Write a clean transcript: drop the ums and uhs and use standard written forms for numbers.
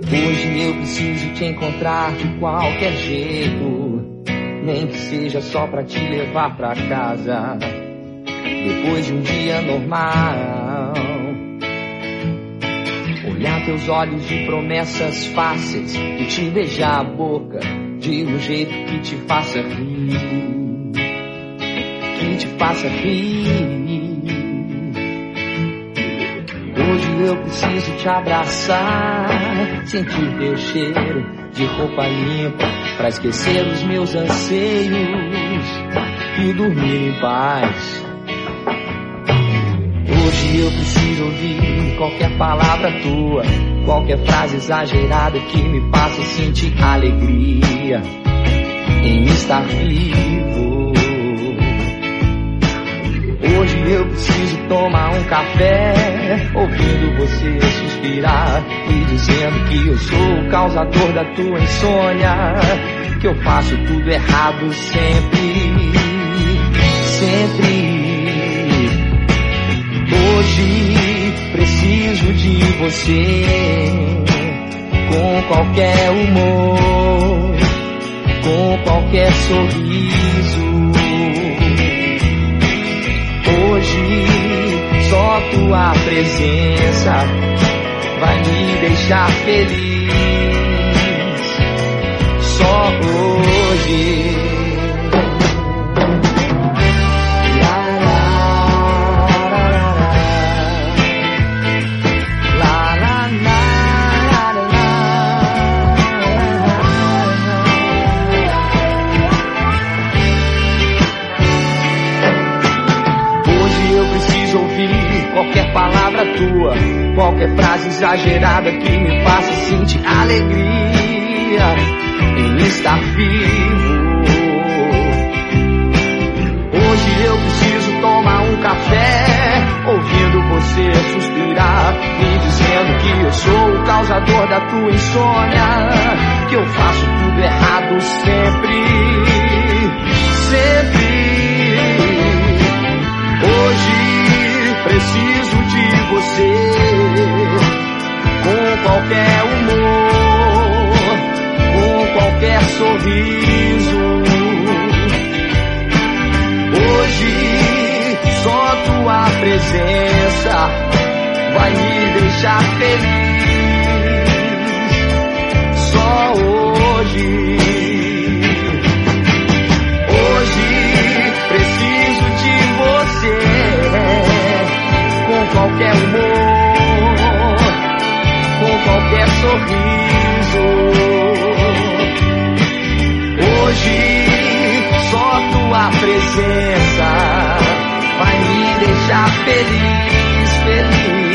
Hoje eu preciso te encontrar de qualquer jeito, nem que seja só pra te levar pra casa, depois de um dia normal. Olhar teus olhos de promessas fáceis e te beijar a boca de um jeito que te faça rir, que te faça rir. Hoje eu preciso te abraçar, sentir teu cheiro de roupa limpa, pra esquecer os meus anseios e dormir em paz. Hoje eu preciso ouvir qualquer palavra tua, qualquer frase exagerada que me faça sentir alegria em estar vivo. Hoje eu preciso tomar um café, ouvindo você suspirar e dizendo que eu sou o causador da tua insônia, que eu faço tudo errado sempre, sempre. Hoje preciso de você, com qualquer humor, com qualquer sorriso. Hoje só tua presença vai me deixar feliz. Só hoje. Qualquer palavra tua, qualquer frase exagerada que me faça sentir alegria em estar vivo. Hoje eu preciso tomar um café, ouvindo você suspirar, me dizendo que eu sou o causador da tua insônia, que eu faço tudo errado sempre, sempre. Hoje preciso de você, com qualquer humor, com qualquer sorriso. Hoje só tua presença vai me deixar feliz. Só hoje. Hoje preciso de você, com qualquer humor, com qualquer sorriso. Hoje só tua presença vai me deixar feliz, feliz.